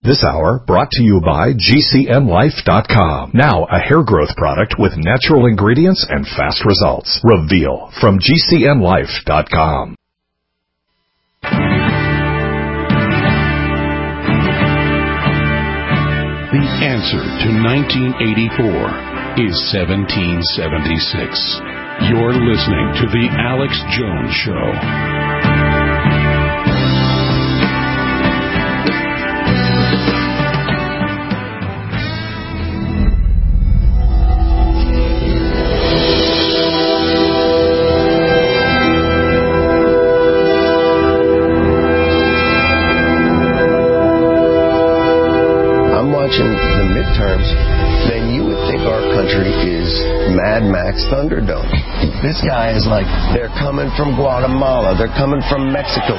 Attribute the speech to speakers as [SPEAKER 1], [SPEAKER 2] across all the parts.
[SPEAKER 1] This hour brought to you by GCNlife.com. Now a hair growth product with natural ingredients and fast results. Reveal from GCNlife.com.
[SPEAKER 2] The answer to 1984 is 1776. You're listening to The Alex Jones Show.
[SPEAKER 3] The midterms, then you would think our country is Mad Max Thunderdome. This guy is like, they're coming from Guatemala, they're coming from Mexico.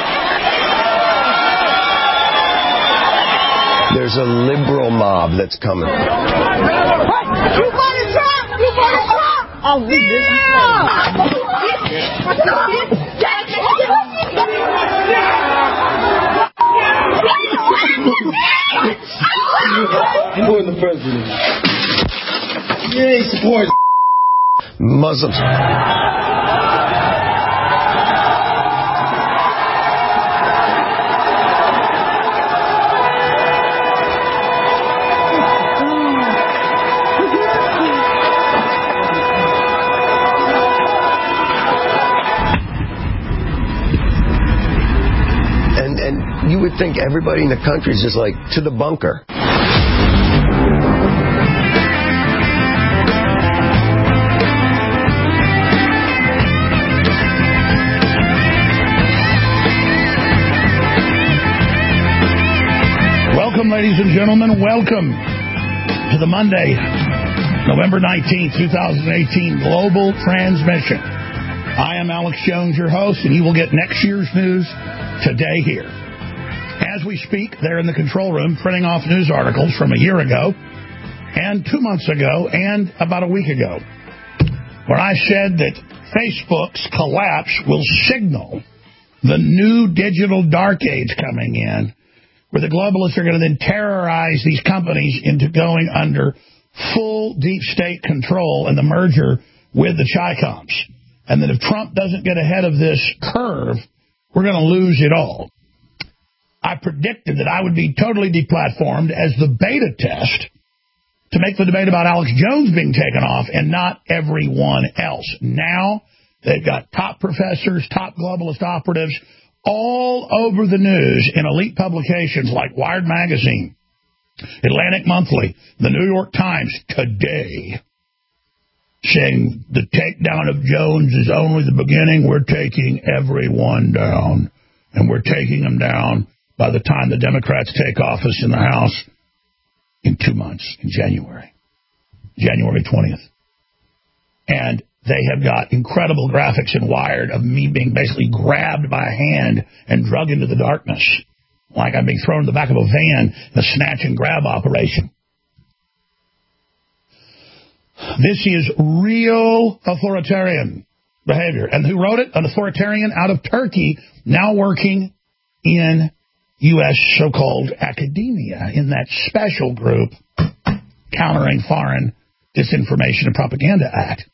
[SPEAKER 3] There's a liberal mob that's coming.
[SPEAKER 4] You voted Trump! You voted Trump! Oh,
[SPEAKER 5] Supporting the president. You ain't supporting
[SPEAKER 3] Muslims. And you would think everybody in the country is just like, to the bunker.
[SPEAKER 6] Welcome, ladies and gentlemen. Welcome to the Monday, November 19th, 2018 Global Transmission. I am Alex Jones, your host, and you will get next year's news today here. As we speak, they're in the control room printing off news articles from a year ago and 2 months ago and about a week ago, where I said that Facebook's collapse will signal the new digital dark age coming in, where the globalists are going to then terrorize these companies into going under full deep state control and the merger with the Chi-Coms. And that if Trump doesn't get ahead of this curve, we're going to lose it all. I predicted that I would be totally deplatformed as the beta test to make the debate about Alex Jones being taken off and not everyone else. Now they've got top professors, top globalist operatives, all over the news in elite publications like Wired Magazine, Atlantic Monthly, the New York Times today, saying the takedown of Jones is only the beginning. We're taking everyone down, and we're taking them down by the time the Democrats take office in the House in 2 months, in January 20th. And they have got incredible graphics in Wired of me being basically grabbed by a hand and drug into the darkness, like I'm being thrown in the back of a van in a snatch and grab operation. This is real authoritarian behavior. And who wrote it? An authoritarian out of Turkey, now working in U.S. so-called academia, in that special group Countering Foreign Disinformation and Propaganda Act.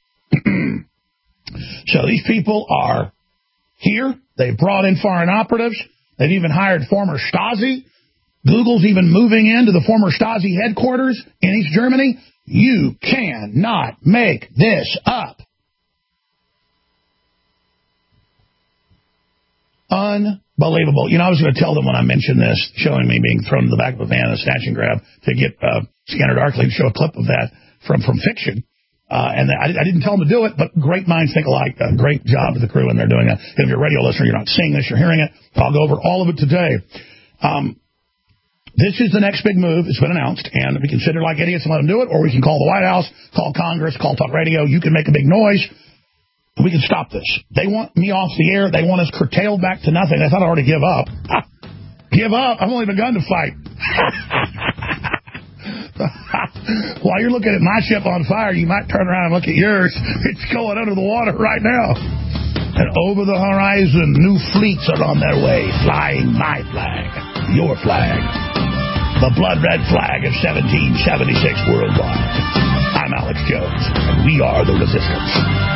[SPEAKER 6] So these people are here. They've brought in foreign operatives. They've even hired former Stasi. Google's even moving into the former Stasi headquarters in East Germany. You cannot make this up. Unbelievable. You know, I was going to tell them when I mentioned this, showing me being thrown in the back of a van in a snatch and grab, to get Scanner Darkly to show a clip of that from fiction. And I didn't tell them to do it, but great minds think alike. Great job to the crew, and they're doing it. If you're a radio listener, you're not seeing this, you're hearing it. I'll go over all of it today. This is the next big move. It's been announced, and we can sit here like idiots and let them do it, or we can call the White House, call Congress, call Talk Radio. You can make a big noise. We can stop this. They want me off the air. They want us curtailed back to nothing. I thought I'd already give up. Give up? I've only begun to fight. While you're looking at my ship on fire, you might turn around and look at yours. It's going under the water right now. And over the horizon, new fleets are on their way, flying my flag, your flag. The blood red flag of 1776 worldwide. I'm Alex Jones, and we are the Resistance.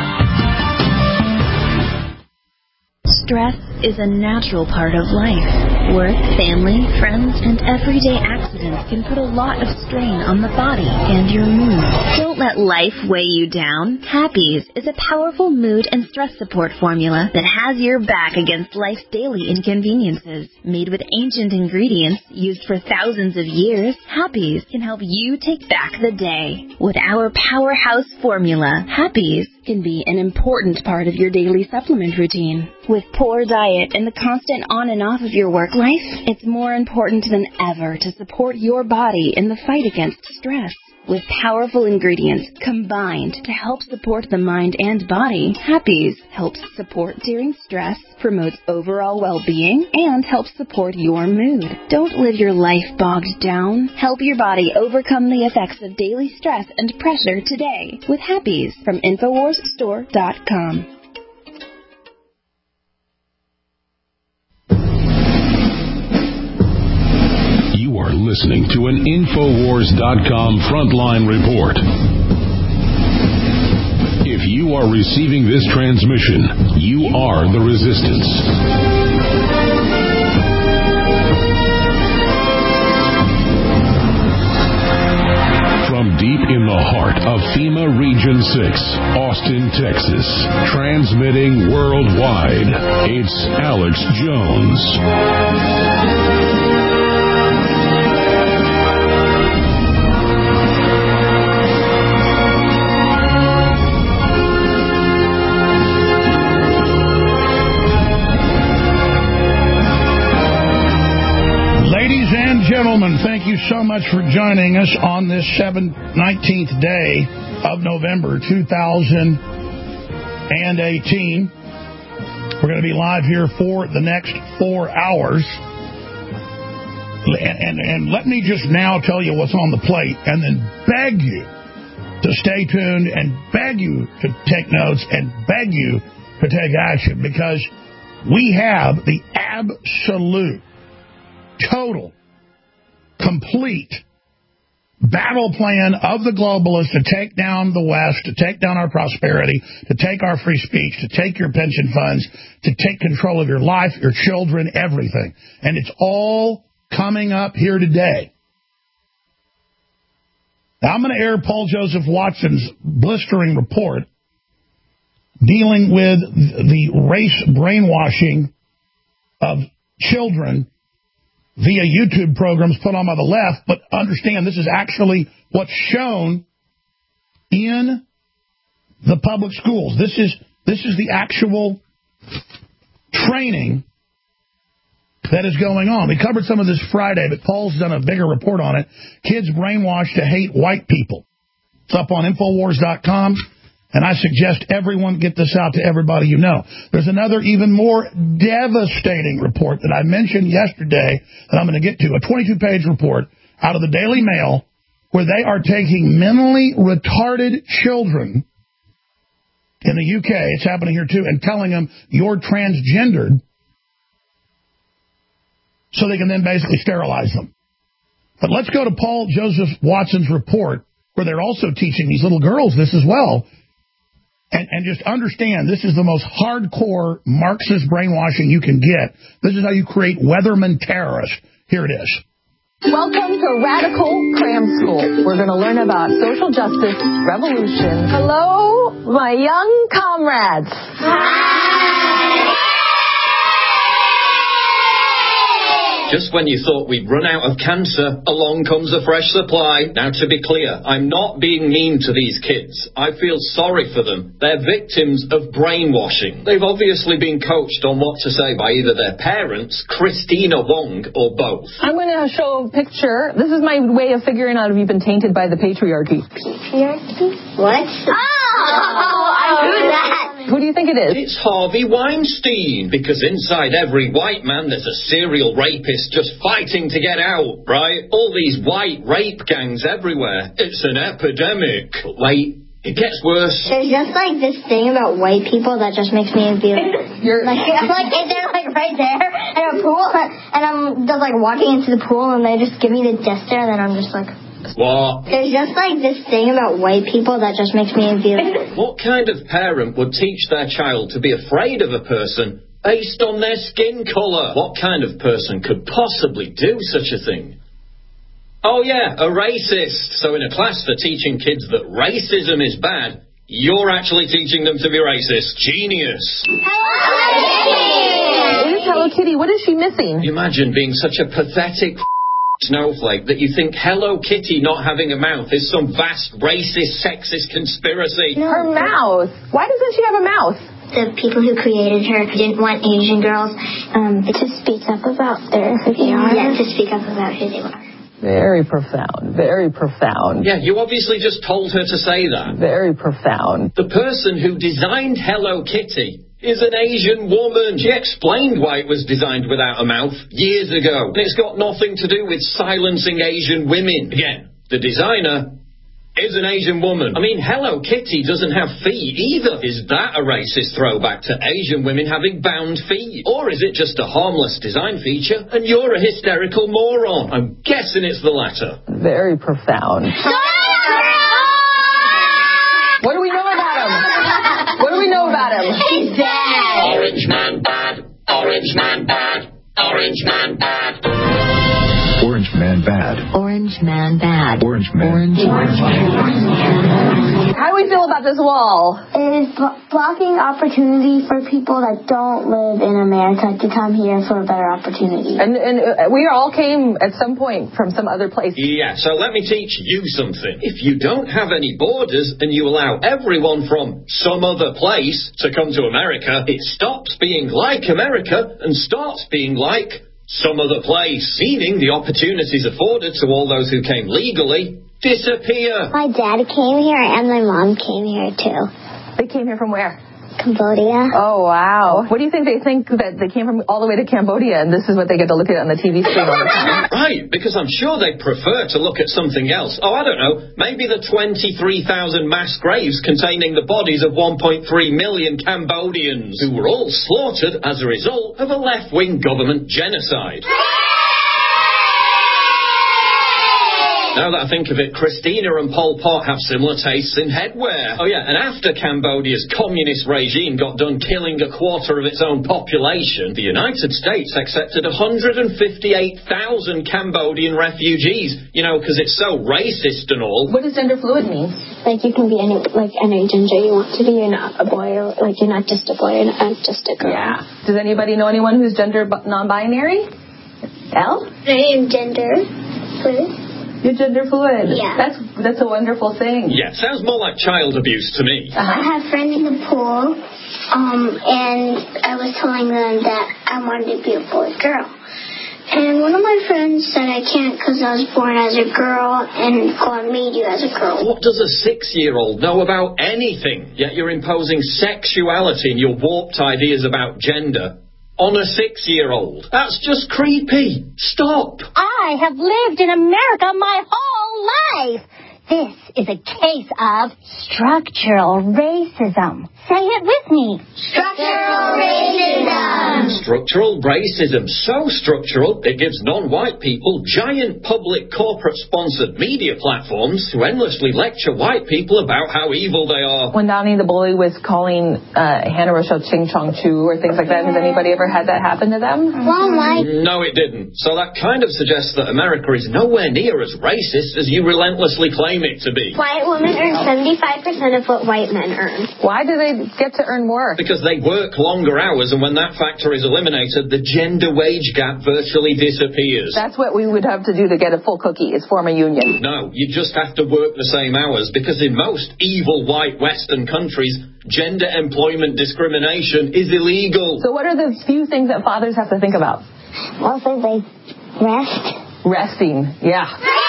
[SPEAKER 7] Stress is a natural part of life. Work, family, friends, and everyday accidents can put a lot of strain on the body and your mood. Don't let life weigh you down. Happies is a powerful mood and stress support formula that has your back against life's daily inconveniences. Made with ancient ingredients used for thousands of years, Happies can help you take back the day. With our powerhouse formula, Happies can be an important part of your daily supplement routine. With poor diet and the constant on and off of your work life, it's more important than ever to support your body in the fight against stress. With powerful ingredients combined to help support the mind and body, Happies helps support during stress, promotes overall well-being, and helps support your mood. Don't live your life bogged down. Help your body overcome the effects of daily stress and pressure today with Happies from InfoWarsStore.com.
[SPEAKER 2] You are listening to an InfoWars.com frontline report. If you are receiving this transmission, you are the Resistance. From deep in the heart of FEMA Region 6, Austin, Texas, transmitting worldwide, it's Alex Jones.
[SPEAKER 6] Ladies and gentlemen, thank you so much for joining us on this 19th day of November 2018. We're going to be live here for the next 4 hours. And let me just now tell you what's on the plate and then beg you to stay tuned and beg you to take notes and beg you to take action, because we have the absolute, total, complete battle plan of the globalists to take down the West, to take down our prosperity, to take our free speech, to take your pension funds, to take control of your life, your children, everything. And it's all coming up here today. Now, I'm going to air Paul Joseph Watson's blistering report dealing with the race brainwashing of children via YouTube programs put on by the left, but understand this is actually what's shown in the public schools. This is the actual training that is going on. We covered some of this Friday, but Paul's done a bigger report on it. Kids brainwashed to hate white people. It's up on Infowars.com. And I suggest everyone get this out to everybody you know. There's another even more devastating report that I mentioned yesterday that I'm going to get to, a 22-page report out of the Daily Mail where they are taking mentally retarded children in the UK, it's happening here too, and telling them you're transgendered so they can then basically sterilize them. But let's go to Paul Joseph Watson's report where they're also teaching these little girls this as well. And just understand, this is the most hardcore Marxist brainwashing you can get. This is how you create Weatherman terrorists. Here it is.
[SPEAKER 8] Welcome to Radical Cram School. We're going to learn about social justice, revolution. Hello, my young comrades. Hi.
[SPEAKER 9] Just when you thought we'd run out of cancer, along comes a fresh supply. Now, to be clear, I'm not being mean to these kids. I feel sorry for them. They're victims of brainwashing. They've obviously been coached on what to say by either their parents, Christina Wong, or both.
[SPEAKER 8] I'm going to show a picture. This is my way of figuring out if you've been tainted by the patriarchy.
[SPEAKER 4] Patriarchy? What? Oh, I knew that.
[SPEAKER 8] Who do you think it is?
[SPEAKER 9] It's Harvey Weinstein, because inside every white man there's a serial rapist just fighting to get out, right? All these white rape gangs everywhere. It's an epidemic. But wait, It gets worse.
[SPEAKER 4] There's just like this thing about white people that just makes me feel like if they're like right there in a pool and I'm just like walking into the pool and they just give me the death stare, then I'm just like,
[SPEAKER 9] what?
[SPEAKER 4] There's just like this thing about white people that just makes me feel.
[SPEAKER 9] What kind of parent would teach their child to be afraid of a person based on their skin colour? What kind of person could possibly do such a thing? Oh yeah, a racist. So in a class for teaching kids that racism is bad, you're actually teaching them to be racist. Genius.
[SPEAKER 8] It is Hello Kitty. What is she missing?
[SPEAKER 9] Imagine being such a pathetic snowflake that you think Hello Kitty not having a mouth is some vast racist, sexist conspiracy.
[SPEAKER 8] Her mouth. Why doesn't she have a mouth?
[SPEAKER 4] The people who created her didn't want Asian girls to speak up about who they are. Yeah, to speak up about who they are.
[SPEAKER 8] Very profound. Very profound.
[SPEAKER 9] Yeah, you obviously just told her to say that.
[SPEAKER 8] Very profound.
[SPEAKER 9] The person who designed Hello Kitty is an Asian woman. She explained why it was designed without a mouth years ago. And it's got nothing to do with silencing Asian women. Again, the designer is an Asian woman. I mean, Hello Kitty doesn't have feet either. Is that a racist throwback to Asian women having bound feet? Or is it just a harmless design feature and you're a hysterical moron? I'm guessing it's the latter.
[SPEAKER 8] Very profound. What do we know about him? What do we know about him?
[SPEAKER 4] He's bad.
[SPEAKER 9] Orange man bad. Orange man bad. Orange man bad.
[SPEAKER 1] Orange man bad.
[SPEAKER 7] Orange man bad.
[SPEAKER 1] Orange man.
[SPEAKER 8] How do we feel about this wall?
[SPEAKER 4] It is blocking opportunity for people that don't live in America to come here for a better opportunity.
[SPEAKER 8] And we all came at some point from some other place.
[SPEAKER 9] Yeah, so let me teach you something. If you don't have any borders and you allow everyone from some other place to come to America, it stops being like America and starts being like some other place, meaning the opportunities afforded to all those who came legally disappear.
[SPEAKER 4] My dad came here and my mom came here too.
[SPEAKER 8] They came here from where?
[SPEAKER 4] Cambodia.
[SPEAKER 8] Oh, wow. What do you think they think that they came from all the way to Cambodia and this is what they get to look at on the TV screen all the time?
[SPEAKER 9] Right, because I'm sure they prefer to look at something else. Oh, I don't know, maybe the 23,000 mass graves containing the bodies of 1.3 million Cambodians who were all slaughtered as a result of a left-wing government genocide. Now that I think of it, Christina and Pol Pot have similar tastes in headwear. Oh yeah, and after Cambodia's communist regime got done killing a quarter of its own population, the United States accepted 158,000 Cambodian refugees. You know, because it's so racist and all.
[SPEAKER 8] What does gender fluid mean?
[SPEAKER 4] Like you can be any gender you want to be. You're not a boy, or like you're not just a boy, you're not just a girl.
[SPEAKER 8] Yeah. Does anybody know anyone who's gender non-binary? Elle?
[SPEAKER 4] I am gender fluid.
[SPEAKER 8] You're gender fluid.
[SPEAKER 4] Yeah.
[SPEAKER 8] That's a wonderful thing.
[SPEAKER 9] Yeah, sounds more like child abuse to me.
[SPEAKER 4] I have friends in the pool, and I was telling them that I wanted to be a boy girl. And one of my friends said I can't because I was born as a girl and God made you as a girl.
[SPEAKER 9] What does a 6-year-old know about anything? Yet you're imposing sexuality and your warped ideas about gender on a 6-year-old. That's just creepy. Stop.
[SPEAKER 4] I have lived in America my whole life. This is a case of structural racism. Say it with me. Structural racism.
[SPEAKER 9] Structural racism. So structural, it gives non-white people giant public corporate-sponsored media platforms to endlessly lecture white people about how evil they are.
[SPEAKER 8] When Donnie the Bully was calling Hannah Rochelle Ching Chong Chu or things like that, has anybody ever had that happen to them?
[SPEAKER 4] Well,
[SPEAKER 9] No, it didn't. So that kind of suggests that America is nowhere near as racist as you relentlessly claim it to be.
[SPEAKER 4] white women earn 75% of what white men earn.
[SPEAKER 8] Why do they get to earn more?
[SPEAKER 9] Because they work longer hours, and when that factor is eliminated, the gender wage gap virtually disappears.
[SPEAKER 8] That's what we would have to do to get a full cookie, is form a union.
[SPEAKER 9] No, you just have to work the same hours, because in most evil white Western countries, gender employment discrimination is illegal.
[SPEAKER 8] So what are the few things that fathers have to think about?
[SPEAKER 4] Mostly they rest.
[SPEAKER 8] Resting, yeah.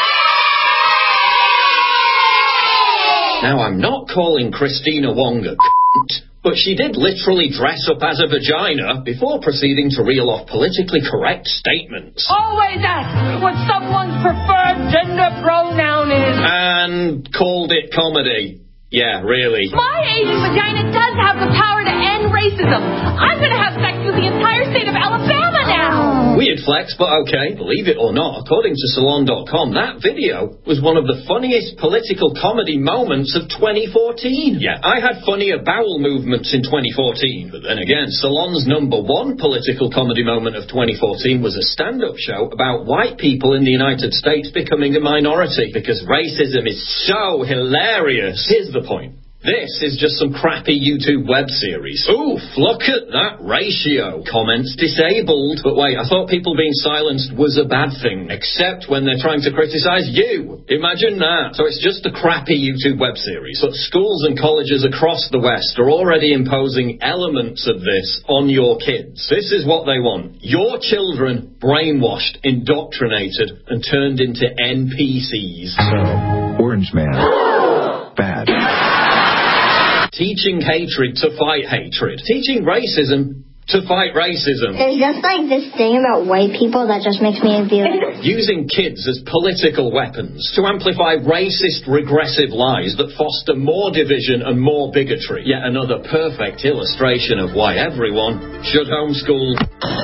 [SPEAKER 9] Now, I'm not calling Christina Wong a but she did literally dress up as a vagina before proceeding to reel off politically correct statements.
[SPEAKER 10] Always ask what someone's preferred gender pronoun is.
[SPEAKER 9] And called it comedy. Yeah, really.
[SPEAKER 8] My Asian vagina does have the power to end racism. I'm going to have sex with the entire state of Alabama now.
[SPEAKER 9] Weird flex, but okay. Believe it or not, according to Salon.com, that video was one of the funniest political comedy moments of 2014. Yeah, I had funnier bowel movements in 2014. But then again, Salon's #1 political comedy moment of 2014 was a stand-up show about white people in the United States becoming a minority because racism is so hilarious. Here's the point. This is just some crappy YouTube web series. Oof, look at that ratio. Comments disabled. But wait, I thought people being silenced was a bad thing, except when they're trying to criticize you. Imagine that. So it's just a crappy YouTube web series. But schools and colleges across the West are already imposing elements of this on your kids. This is what they want. Your children brainwashed, indoctrinated, and turned into NPCs.
[SPEAKER 10] So, Orange Man. Bad.
[SPEAKER 9] Teaching hatred to fight hatred. Teaching racism to fight racism.
[SPEAKER 4] There's just like this thing about white people that just makes me feel...
[SPEAKER 9] Using kids as political weapons to amplify racist, regressive lies that foster more division and more bigotry. Yet another perfect illustration of why everyone should homeschool.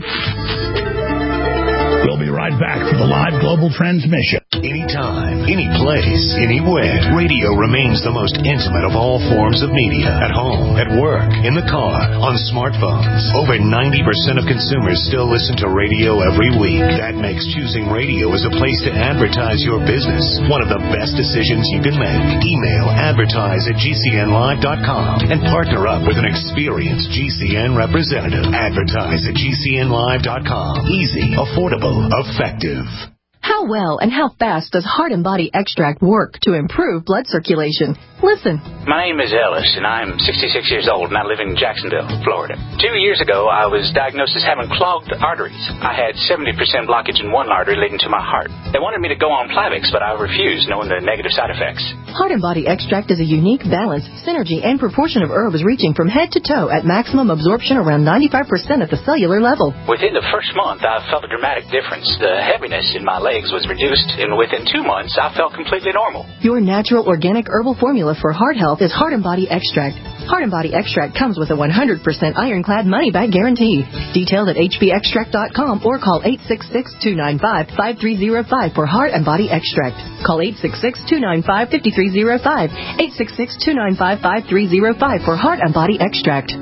[SPEAKER 6] We'll be right back for the live global transmission.
[SPEAKER 11] Anytime, any place, anywhere, radio remains the most intimate of all forms of media. At home, at work, in the car, on smartphones. Over 90% of consumers still listen to radio every week. That makes choosing radio as a place to advertise your business one of the best decisions you can make. Email advertise@gcnlive.com and partner up with an experienced GCN representative. Advertise@gcnlive.com. Easy, affordable, effective.
[SPEAKER 8] How well and how fast does Heart and Body Extract work to improve blood circulation? Listen.
[SPEAKER 12] My name is Ellis, and I'm 66 years old, and I live in Jacksonville, Florida. 2 years ago, I was diagnosed as having clogged arteries. I had 70% blockage in one artery leading to my heart. They wanted me to go on Plavix, but I refused, knowing the negative side effects.
[SPEAKER 8] Heart and Body Extract is a unique balance, synergy, and proportion of herbs reaching from head to toe at maximum absorption around 95% at the cellular level.
[SPEAKER 12] Within the first month, I felt a dramatic difference. The heaviness in my legs was reduced, and within 2 months, I felt completely normal.
[SPEAKER 8] Your natural organic herbal formula for heart health is Heart and Body Extract. Heart and Body Extract comes with a 100% ironclad money-back guarantee. Detailed at hbextract.com or call 866-295-5305 for Heart and Body Extract. Call 866-295-5305. 866-295-5305 for Heart and Body Extract.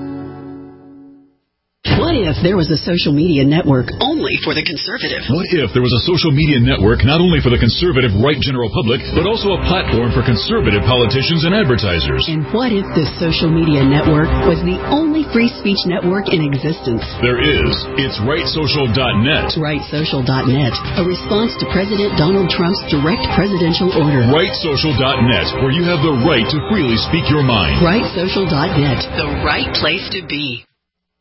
[SPEAKER 13] What if there was a social media network only for the conservative?
[SPEAKER 14] What if there was a social media network not only for the conservative right general public, but also a platform for conservative politicians and advertisers?
[SPEAKER 13] And what if this social media network was the only free speech network in existence?
[SPEAKER 14] There is. It's RightSocial.net.
[SPEAKER 13] RightSocial.net, a response to President Donald Trump's direct presidential order.
[SPEAKER 14] RightSocial.net, where you have the right to freely speak your mind.
[SPEAKER 13] RightSocial.net, the right place to be.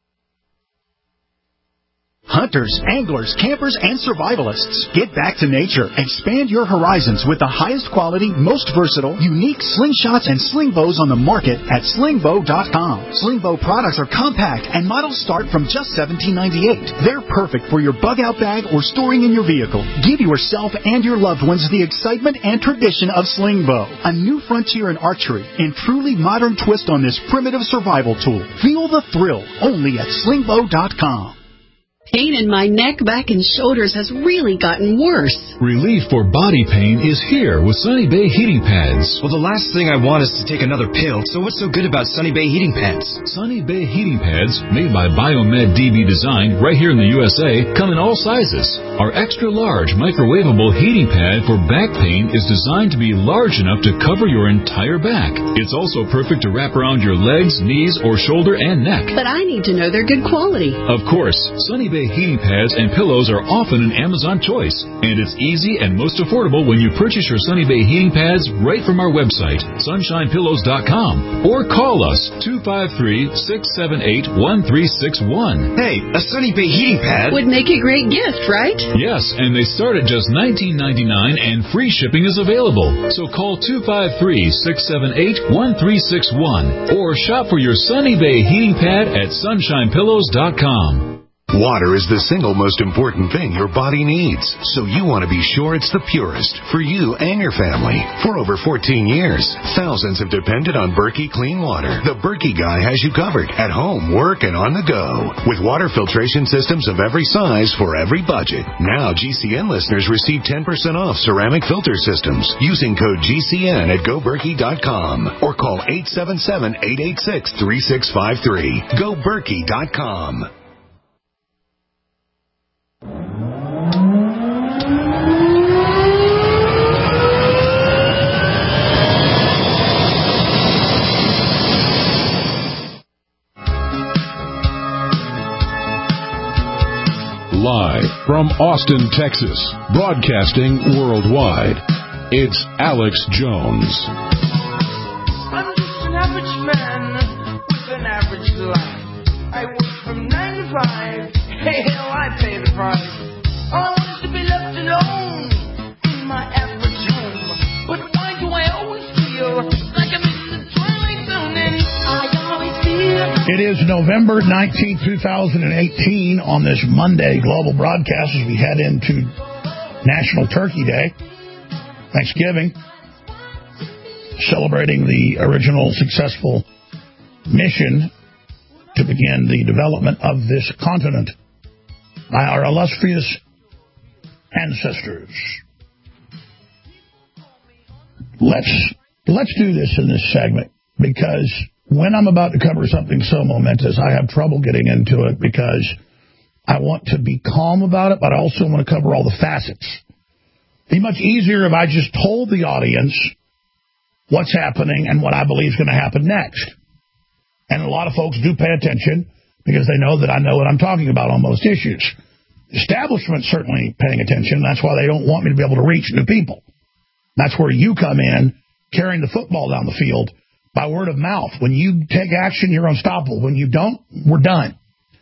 [SPEAKER 15] Hunters, anglers, campers, and survivalists, get back to nature. Expand your horizons with the highest quality, most versatile, unique slingshots and sling bows on the market at slingbow.com. Slingbow products are compact and models start from just $17.98. They're perfect for your bug-out bag or storing in your vehicle. Give yourself and your loved ones the excitement and tradition of Slingbow, a new frontier in archery and truly modern twist on this primitive survival tool. Feel the thrill only at slingbow.com.
[SPEAKER 13] Pain in my neck, back, and shoulders has really gotten worse.
[SPEAKER 14] Relief for body pain is here with Sunny Bay Heating Pads.
[SPEAKER 16] Well, the last thing I want is to take another pill, so what's so good about Sunny Bay Heating Pads?
[SPEAKER 14] Sunny Bay Heating Pads, made by Biomed DB Design right here in the USA, come in all sizes. Our extra-large microwavable heating pad for back pain is designed to be large enough to cover your entire back. It's also perfect to wrap around your legs, knees, or shoulder and neck.
[SPEAKER 13] But I need to know they're good quality.
[SPEAKER 14] Of course, Sunny Bay heating pads and pillows are often an Amazon choice, and it's easy and most affordable when you purchase your Sunny Bay heating pads right from our website, sunshinepillows.com, or call us 253-678-1361.
[SPEAKER 16] Hey, a Sunny Bay heating pad
[SPEAKER 13] would make a great gift, right?
[SPEAKER 14] Yes, and they start at just $19.99 and free shipping is available. So call 253-678-1361 or shop for your Sunny Bay heating pad at sunshinepillows.com.
[SPEAKER 11] Water is the single most important thing your body needs, so you want to be sure it's the purest for you and your family. For over 14 years, thousands have depended on Berkey Clean Water. The Berkey guy has you covered at home, work, and on the go. With water filtration systems of every size for every budget. Now GCN listeners receive 10% off ceramic filter systems using code GCN at GoBerkey.com or call 877-886-3653. GoBerkey.com.
[SPEAKER 2] Live from Austin, Texas, broadcasting worldwide, it's Alex Jones.
[SPEAKER 17] I'm just an average man with an average life. I work from 9 to 5. Hey, hell, I pay the price. All I want is to be left alone in my average home. But why do I always feel like I'm in the twilight zone? And I always feel...
[SPEAKER 6] It is November 19, 2018 on this Monday global broadcast as we head into National Turkey Day, Thanksgiving, celebrating the original successful mission to begin the development of this continent by our illustrious ancestors. Let's do this in this segment because when I'm about to cover something so momentous, I have trouble getting into it because I want to be calm about it, but I also want to cover all the facets. It'd be much easier if I just told the audience what's happening and what I believe is going to happen next. And a lot of folks do pay attention because they know that I know what I'm talking about on most issues. The establishment's certainly paying attention. That's why they don't want me to be able to reach new people. That's where you come in, carrying the football down the field by word of mouth. When you take action, you're unstoppable. When you don't, we're done.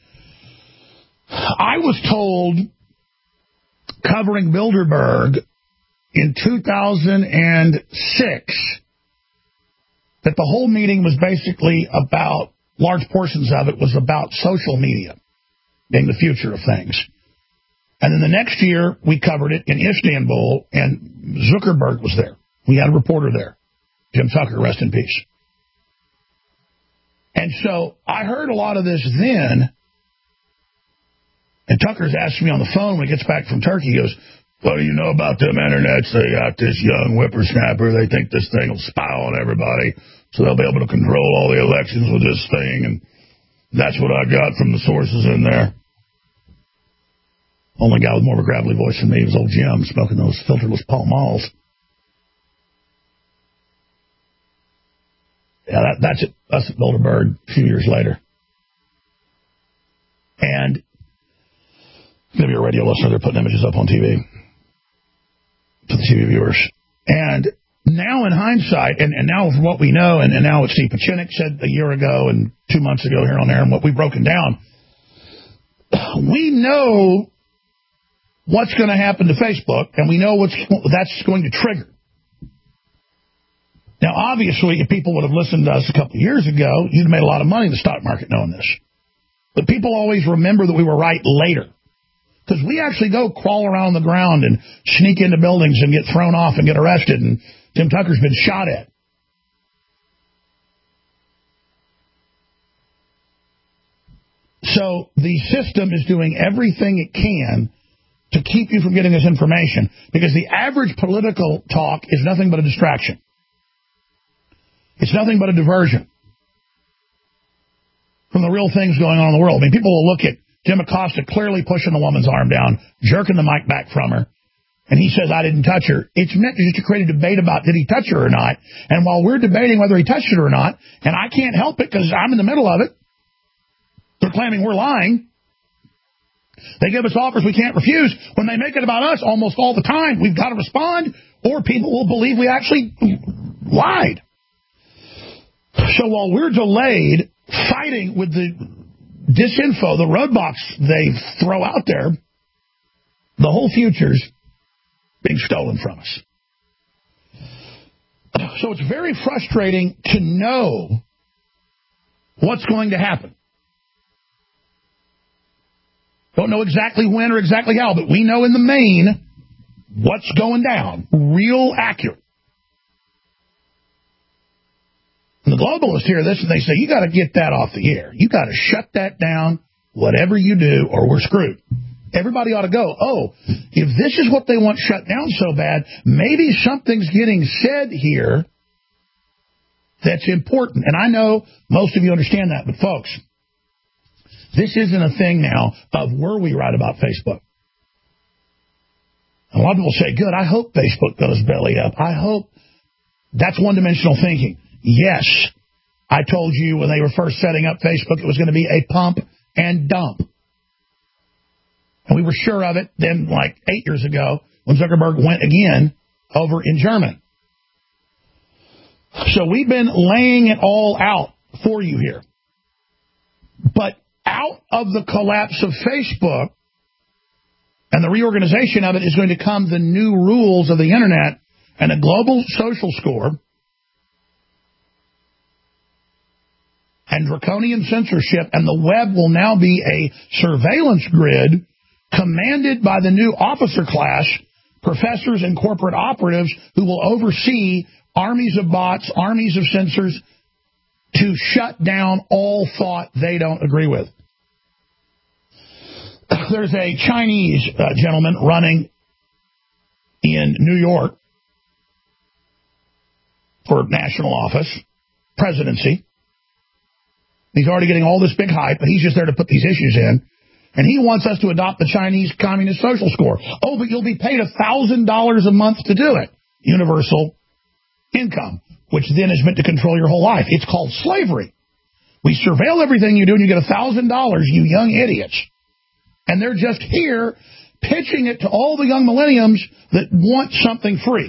[SPEAKER 6] I was told, covering Bilderberg in 2006, that the whole meeting was basically about, large portions of it was about social media being the future of things. And then the next year, we covered it in Istanbul, and Zuckerberg was there. We had a reporter there, Jim Tucker, rest in peace. And so I heard a lot of this then, and Tucker's asked me on the phone when he gets back from Turkey, he goes, what do you know about them internets? They got this young whippersnapper. They think this thing will spy on everybody, so they'll be able to control all the elections with this thing, and that's what I got from the sources in there. Only guy with more of a gravelly voice than me was old Jim, smoking those filterless Pall Malls. Yeah, that's it. That's at Bilderberg a few years later. And if you're a radio listener, they're putting images up on TV for the TV viewers. And now in hindsight, and now from what we know, and now what Steve Pachinik said a year ago and 2 months ago here on air, and what we've broken down, we know what's going to happen to Facebook, and we know that's going to trigger. Now, obviously, if people would have listened to us a couple of years ago, you'd have made a lot of money in the stock market knowing this. But people always remember that we were right later. Because we actually go crawl around the ground and sneak into buildings and get thrown off and get arrested, and Tim Tucker's been shot at. So the system is doing everything it can to keep you from getting this information, because the average political talk is nothing but a distraction. It's nothing but a diversion from the real things going on in the world. I mean, people will look at Jim Acosta clearly pushing the woman's arm down, jerking the mic back from her, and he says, I didn't touch her. It's meant just to create a debate about did he touch her or not, and while we're debating whether he touched it or not, and I can't help it because I'm in the middle of it, they're claiming we're lying. They give us offers we can't refuse. When they make it about us almost all the time, we've got to respond, or people will believe we actually lied. So while we're delayed fighting with the disinfo, the roadblocks they throw out there, the whole future's being stolen from us. So it's very frustrating to know what's going to happen. Don't know exactly when or exactly how, but we know in the main what's going down. Real accurate. And the globalists hear this and they say, you got to get that off the air. You got to shut that down, whatever you do, or we're screwed. Everybody ought to go, oh, if this is what they want shut down so bad, maybe something's getting said here that's important. And I know most of you understand that, but folks, this isn't a thing now of were we right about Facebook. A lot of people say, good, I hope Facebook goes belly up. I hope that's one-dimensional thinking. Yes, I told you when they were first setting up Facebook, it was going to be a pump and dump. And we were sure of it then, like 8 years ago, when Zuckerberg went again over in Germany. So we've been laying it all out for you here. But out of the collapse of Facebook and the reorganization of it is going to come the new rules of the Internet and a global social score and draconian censorship, and the web will now be a surveillance grid commanded by the new officer class, professors and corporate operatives who will oversee armies of bots, armies of censors to shut down all thought they don't agree with. There's a Chinese gentleman running in New York for national office, presidency. He's already getting all this big hype, but he's just there to put these issues in. And he wants us to adopt the Chinese Communist Social Score. Oh, but you'll be paid $1,000 a month to do it. Universal income, which then is meant to control your whole life. It's called slavery. We surveil everything you do, and you get $1,000, you young idiots. And they're just here pitching it to all the young millenniums that want something free.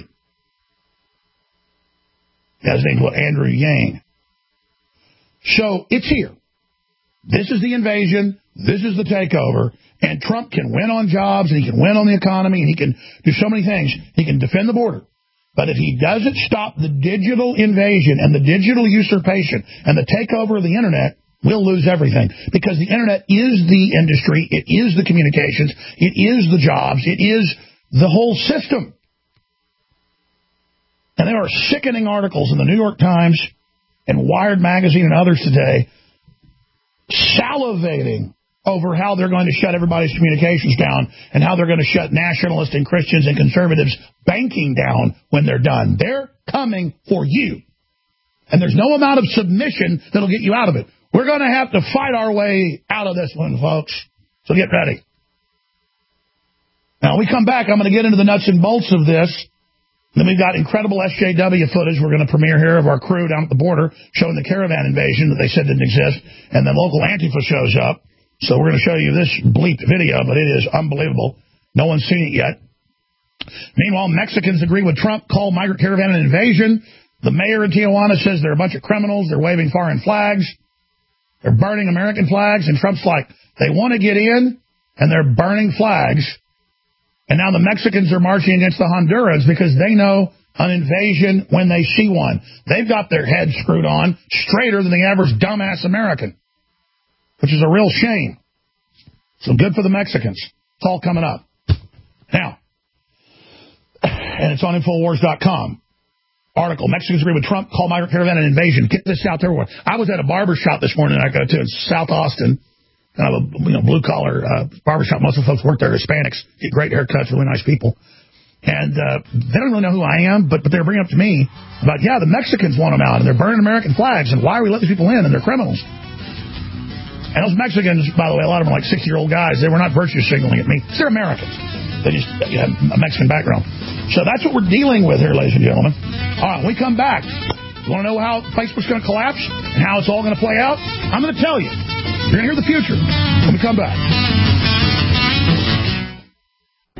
[SPEAKER 6] His name's Andrew Yang. So it's here. This is the invasion. This is the takeover. And Trump can win on jobs, and he can win on the economy, and he can do so many things. He can defend the border. But if he doesn't stop the digital invasion and the digital usurpation and the takeover of the Internet, we'll lose everything. Because the Internet is the industry. It is the communications. It is the jobs. It is the whole system. And there are sickening articles in the New York Times and Wired Magazine and others today salivating over how they're going to shut everybody's communications down and how they're going to shut nationalists and Christians and conservatives banking down when they're done. They're coming for you. And there's no amount of submission that'll get you out of it. We're going to have to fight our way out of this one, folks. So get ready. Now, when we come back, I'm going to get into the nuts and bolts of this. Then we've got incredible SJW footage we're going to premiere here of our crew down at the border showing the caravan invasion that they said didn't exist. And then local Antifa shows up. So we're going to show you this bleeped video, but it is unbelievable. No one's seen it yet. Meanwhile, Mexicans agree with Trump, call migrant caravan an invasion. The mayor in Tijuana says they're a bunch of criminals. They're waving foreign flags. They're burning American flags. And Trump's like, they want to get in, and they're burning flags. And now the Mexicans are marching against the Hondurans because they know an invasion when they see one. They've got their heads screwed on straighter than the average dumbass American, which is a real shame. So good for the Mexicans. It's all coming up. Now, and it's on Infowars.com. Article, Mexicans agree with Trump, call migrant caravan an invasion. Get this out there. I was at a barber shop this morning I go to in South Austin. Kind of a blue-collar barbershop. Most of the folks work there are Hispanics, get great haircuts, really nice people. And they don't really know who I am, but they're bringing up to me about, yeah, the Mexicans want them out, and they're burning American flags, and why are we letting these people in, and they're criminals. And those Mexicans, by the way, a lot of them are like 60-year-old guys. They were not virtue signaling at me. They're Americans. They just have a Mexican background. So that's what we're dealing with here, ladies and gentlemen. All right, when we come back, you want to know how Facebook's going to collapse and how it's all going to play out? I'm going to tell you. You're going to hear the future when we come back.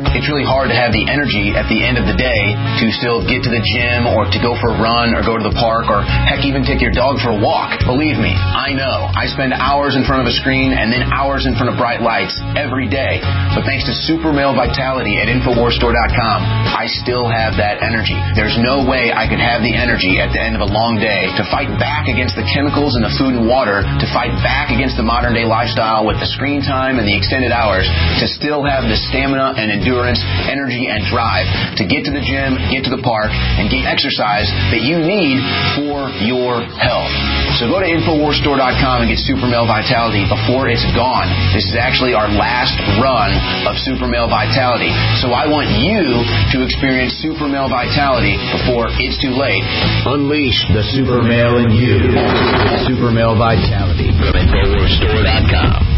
[SPEAKER 18] it's really hard to have the energy at the end of the day to still get to the gym or to go for a run or go to the park or, heck, even take your dog for a walk. Believe me, I know. I spend hours in front of a screen and then hours in front of bright lights every day. But thanks to Super Male Vitality at InfoWarsStore.com, I still have that energy. There's no way I could have the energy at the end of a long day to fight back against the chemicals in the food and water, to fight back against the modern day lifestyle with the screen time and the extended hours, to still have the stamina and endurance, energy and drive to get to the gym, get to the park, and get exercise that you need for your health. So go to InfoWarsStore.com and get Super Male Vitality before it's gone. This is actually our last run of Super Male Vitality. So I want you to experience Super Male Vitality before it's too late.
[SPEAKER 19] Unleash the Super Male in you. Super Male Vitality from InfoWarsStore.com.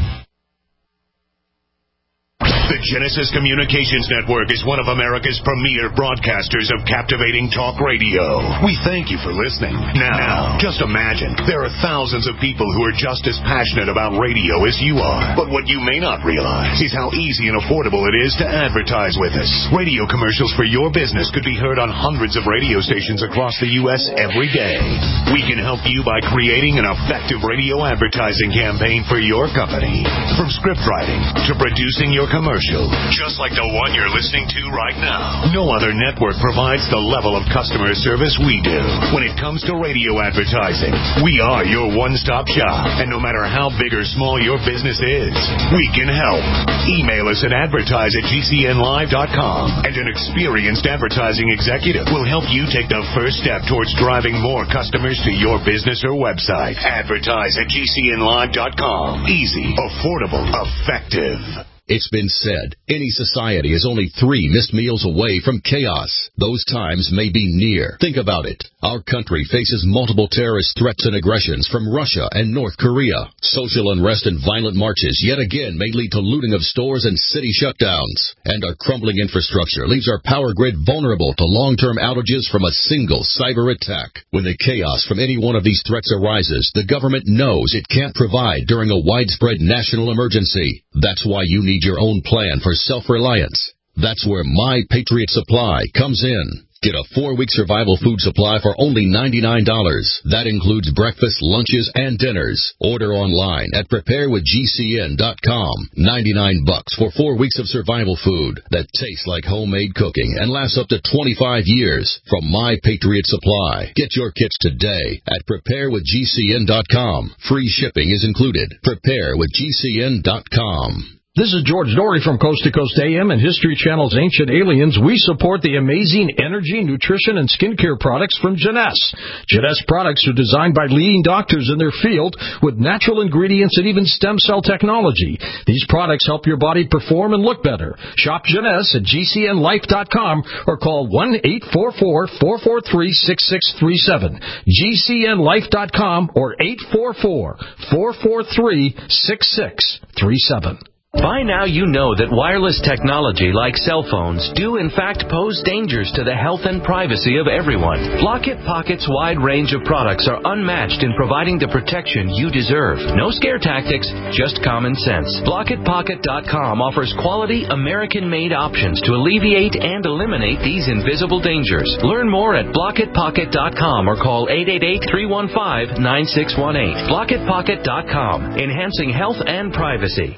[SPEAKER 11] The Genesis Communications Network is one of America's premier broadcasters of captivating talk radio. We thank you for listening. Now, just imagine, there are thousands of people who are just as passionate about radio as you are. But what you may not realize is how easy and affordable it is to advertise with us. Radio commercials for your business could be heard on hundreds of radio stations across the U.S. every day. We can help you by creating an effective radio advertising campaign for your company. From script writing to producing your commercial, just like the one you're listening to right now. No other network provides the level of customer service we do. When it comes to radio advertising, we are your one-stop shop. And no matter how big or small your business is, we can help. Email us at advertise@gcnlive.com, and an experienced advertising executive will help you take the first step towards driving more customers to your business or website. Advertise@gcnlive.com. Easy, affordable, effective.
[SPEAKER 14] It's been said, any society is only 3 missed meals away from chaos. Those times may be near. Think about it. Our country faces multiple terrorist threats and aggressions from Russia and North Korea. Social unrest and violent marches yet again may lead to looting of stores and city shutdowns. And our crumbling infrastructure leaves our power grid vulnerable to long-term outages from a single cyber attack. When the chaos from any one of these threats arises, the government knows it can't provide during a widespread national emergency. That's why you need your own plan for self-reliance. That's where My Patriot Supply comes in. Get a 4-week survival food supply for only $99. That includes breakfast, lunches, and dinners. Order online at preparewithgcn.com. $99 for 4 weeks of survival food that tastes like homemade cooking and lasts up to 25 years from My Patriot Supply. Get your kits today at preparewithgcn.com. Free shipping is included. Preparewithgcn.com.
[SPEAKER 20] This is George Dory from Coast to Coast AM and History Channel's Ancient Aliens. We support the amazing energy, nutrition, and skincare products from Jeunesse. Jeunesse products are designed by leading doctors in their field with natural ingredients and even stem cell technology. These products help your body perform and look better. Shop Jeunesse at GCNlife.com or call 1-844-443-6637. GCNlife.com or 844-443-6637.
[SPEAKER 21] By now you know that wireless technology like cell phones do in fact pose dangers to the health and privacy of everyone. Block-It Pocket's wide range of products are unmatched in providing the protection you deserve. No scare tactics, just common sense. BlockItPocket.com offers quality American-made options to alleviate and eliminate these invisible dangers. Learn more at BlockItPocket.com or call 888-315-9618. BlockItPocket.com, enhancing health and privacy.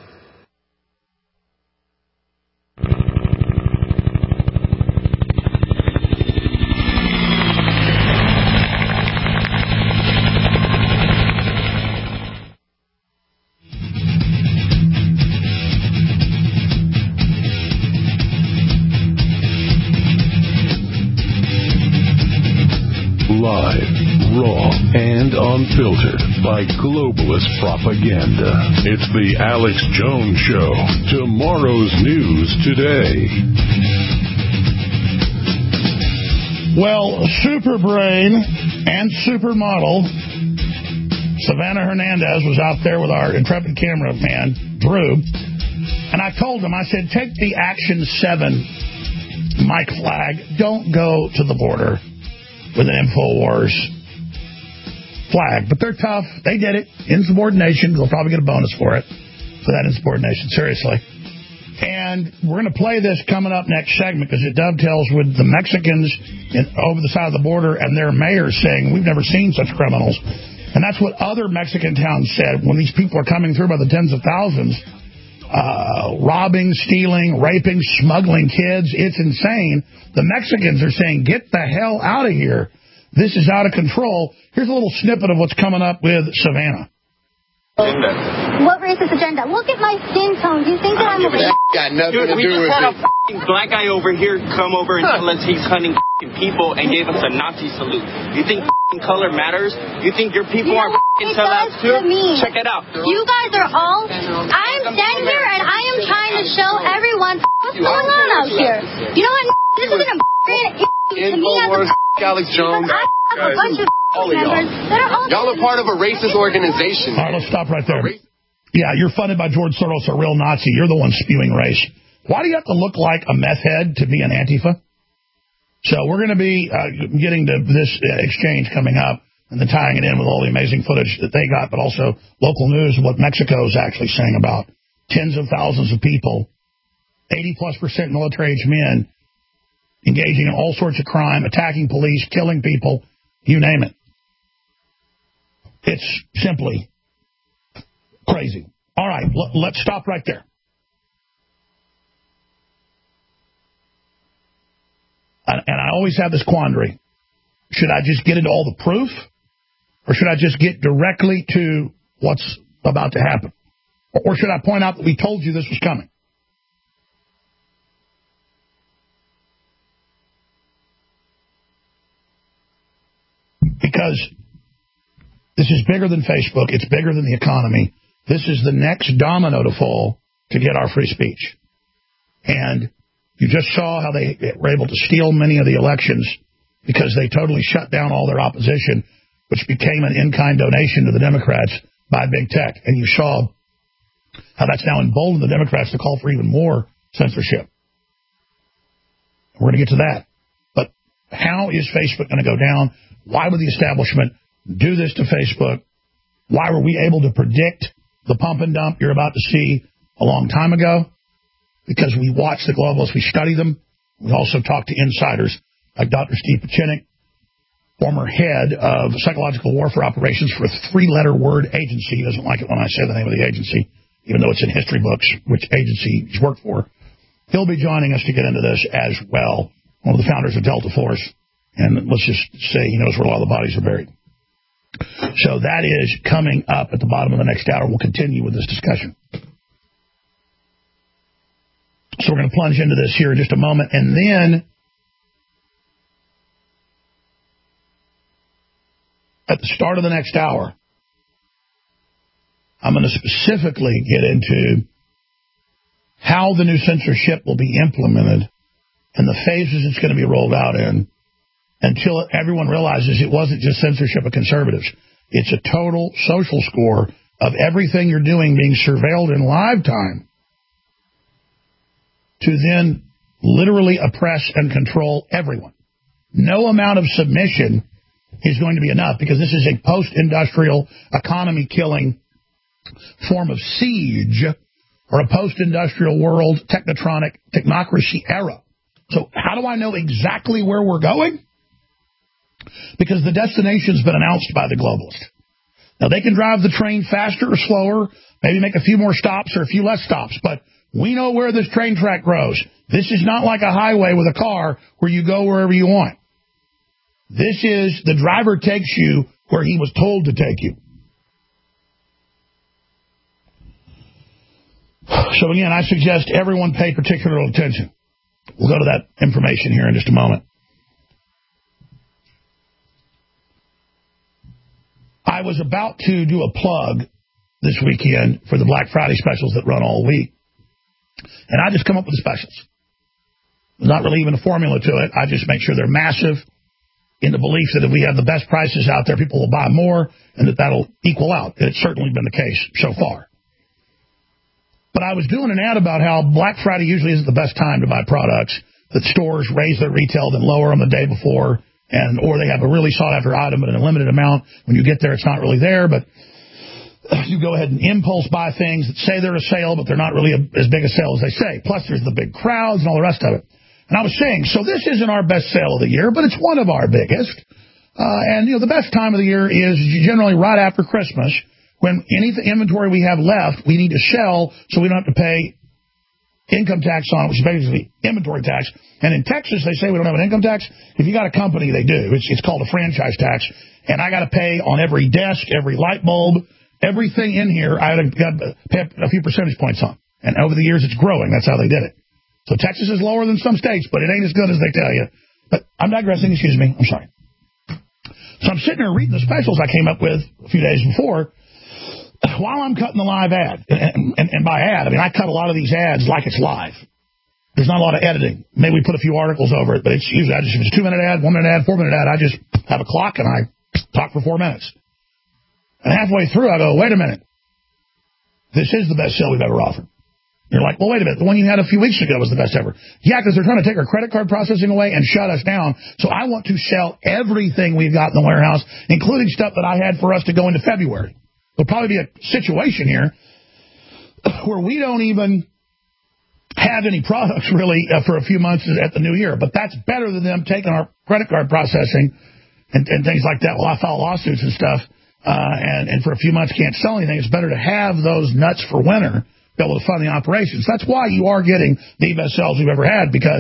[SPEAKER 2] Live, raw, and unfiltered by globalist propaganda. It's the Alex Jones Show. Tomorrow's news today.
[SPEAKER 6] Well, Superbrain and Supermodel Savannah Hernandez was out there with our intrepid cameraman, Drew, and I told him, I said, take the Action 7 mic flag. Don't go to the border with an InfoWars flag. But they're tough. They did it. Insubordination. They'll probably get a bonus for it, for that insubordination. Seriously. And we're going to play this coming up next segment because it dovetails with the Mexicans over the side of the border and their mayor saying, we've never seen such criminals. And that's what other Mexican towns said when these people are coming through by the tens of thousands, robbing, stealing, raping, smuggling kids. It's insane. The Mexicans are saying, get the hell out of here. This is out of control. Here's a little snippet of what's coming up with Savannah.
[SPEAKER 4] What racist agenda? Look at my skin tone. Do you think that I'm a
[SPEAKER 5] got nothing to do with it? We just had a black guy over here come over and tell us he's hunting people and gave us a Nazi salute. You think color matters? You think your people are sellouts too? Check it out.
[SPEAKER 4] You guys are all... I am standing here and I am trying to show everyone what's going on out here. You know what? This isn't a to me as a...
[SPEAKER 5] Alex Jones.
[SPEAKER 4] I have a bunch of members that are all...
[SPEAKER 5] Y'all are part of a racist organization.
[SPEAKER 6] All right, let's stop right there. Yeah, you're funded by George Soros, a real Nazi. You're the one spewing race. Why do you have to look like a meth head to be an Antifa? So we're going to be getting to this exchange coming up and then tying it in with all the amazing footage that they got, but also local news of what Mexico is actually saying about tens of thousands of people, 80+% military-age men, engaging in all sorts of crime, attacking police, killing people, you name it. It's simply crazy. All right, let's stop right there. And I always have this quandary. Should I just get into all the proof? Or should I just get directly to what's about to happen? Or should I point out that we told you this was coming? Because this is bigger than Facebook. It's bigger than the economy. This is the next domino to fall to get our free speech. And you just saw how they were able to steal many of the elections because they totally shut down all their opposition, which became an in-kind donation to the Democrats by big tech. And you saw how that's now emboldened the Democrats to call for even more censorship. We're going to get to that. But how is Facebook going to go down? Why would the establishment do this to Facebook? Why were we able to predict the pump and dump you're about to see a long time ago? Because we watch the globalists, we study them. We also talk to insiders like Dr. Steve Pachinik, former head of psychological warfare operations for a three-letter word agency. He doesn't like it when I say the name of the agency, even though it's in history books, which agency he's worked for. He'll be joining us to get into this as well, one of the founders of Delta Force. And let's just say he knows where a lot of the bodies are buried. So that is coming up at the bottom of the next hour. We'll continue with this discussion. So we're going to plunge into this here in just a moment. And then at the start of the next hour, I'm going to specifically get into how the new censorship will be implemented and the phases it's going to be rolled out in until everyone realizes it wasn't just censorship of conservatives. It's a total social score of everything you're doing being surveilled in live time to then literally oppress and control everyone. No amount of submission is going to be enough because this is a post-industrial economy-killing form of siege or a post-industrial world technocracy era. So how do I know exactly where we're going? Because the destination's been announced by the globalists. Now, they can drive the train faster or slower, maybe make a few more stops or a few less stops, but we know where this train track grows. This is not like a highway with a car where you go wherever you want. This is the driver takes you where he was told to take you. So, again, I suggest everyone pay particular attention. We'll go to that information here in just a moment. I was about to do a plug this weekend for the Black Friday specials that run all week. And I just come up with the specials. There's not really even a formula to it. I just make sure they're massive in the belief that if we have the best prices out there, people will buy more and that that'll equal out. And it's certainly been the case so far. But I was doing an ad about how Black Friday usually isn't the best time to buy products, that stores raise their retail then lower them the day before, or they have a really sought-after item but in a limited amount. When you get there, it's not really there. But you go ahead and impulse buy things that say they're a sale, but they're not really as big a sale as they say. Plus, there's the big crowds and all the rest of it. And I was saying, so this isn't our best sale of the year, but it's one of our biggest. And, the best time of the year is generally right after Christmas, when any inventory we have left, we need to sell so we don't have to pay income tax on it, which is basically inventory tax. And in Texas, they say we don't have an income tax. If you got a company, they do. It's called a franchise tax. And I got to pay on every desk, every light bulb, everything in here, I got to pay a few percentage points on. And over the years, it's growing. That's how they did it. So Texas is lower than some states, but it ain't as good as they tell you. But I'm digressing. Excuse me. I'm sorry. So I'm sitting there reading the specials I came up with a few days before while I'm cutting the live ad. And by ad, I mean, I cut a lot of these ads like it's live. There's not a lot of editing. Maybe we put a few articles over it, but it's usually, if it's a 2-minute ad, 1-minute ad, 4-minute ad, I just have a clock and I talk for 4 minutes. And halfway through, I go, wait a minute. This is the best sale we've ever offered. You're like, well, wait a minute. The one you had a few weeks ago was the best ever. Yeah, because they're trying to take our credit card processing away and shut us down. So I want to sell everything we've got in the warehouse, including stuff that I had for us to go into February. There'll probably be a situation here where we don't even have any products really for a few months at the new year. But that's better than them taking our credit card processing and things like that. Well, I file lawsuits and stuff, and for a few months can't sell anything. It's better to have those nuts for winter, be able to fund the operations. That's why you are getting the best sales we've ever had, because